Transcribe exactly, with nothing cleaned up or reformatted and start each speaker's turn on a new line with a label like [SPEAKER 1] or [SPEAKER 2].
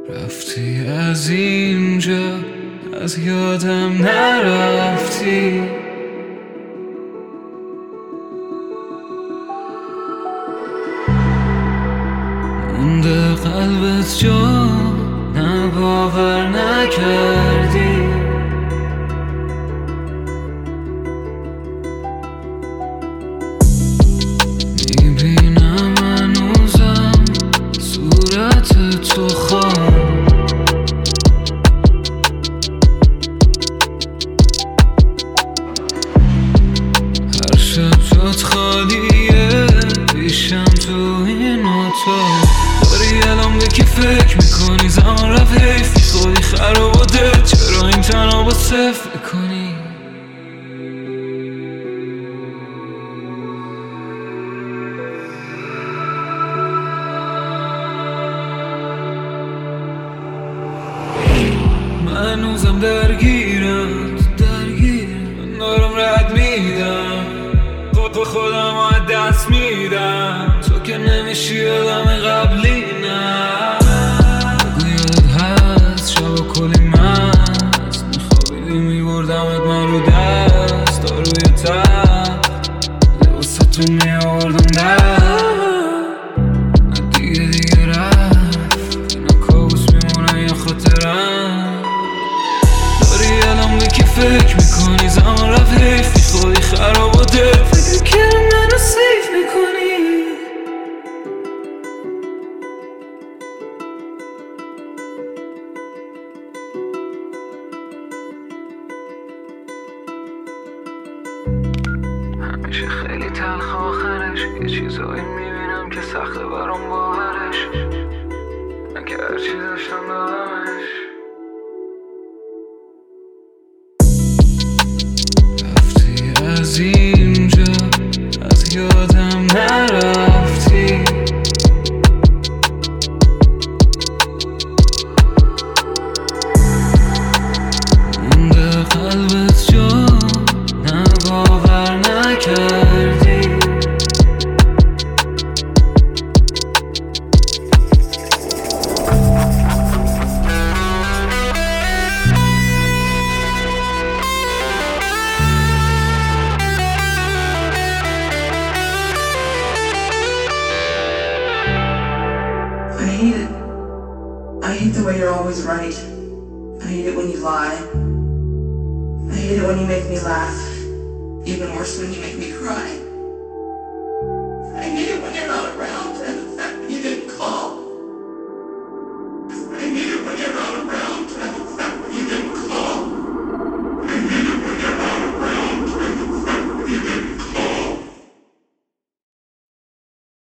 [SPEAKER 1] رفتی از اینجا، از یادم نرفتی. مونده قلبت جا، نه باور نکردی. میبینم هنوزم صورت تو خام، هر شب جات خالیه پیشم تو این اتاق. داری الان به کی فکر میکنی؟ زمان رفت حیف، خودی خراب و دل، چرا این تنها با صفر میکنی؟ من هنوزم درگیرم، درگیرم دارم رد میدم، خود خودم از دست میدم. تو که نمیشی آدم قبلی، نه بگو یادت هست شب و کلی مست میخوابیدی میبردمت من رو دست، تا روی تب لباستو میاوردم در. نه دیگه دیگه رفت، نه کابوس میمونه یا خاطرم. داری الان به کی فکر میکنی؟ زمان رفت حیف، خودی خراب و دل، فکر کردم منو سیف میکنی. همیشه خیلی تلخ آخرش، یه چیزایی میبینم که سخته برام باورش، من که هرچی داشتم دادمش. رفتی از اینجا، از یادم نرفتی. مونده قلبت جا، نه باور نکردی.
[SPEAKER 2] I hate it. I hate the way you're always right. I hate it when you lie. I hate it when you make me laugh. Even worse when you make me cry.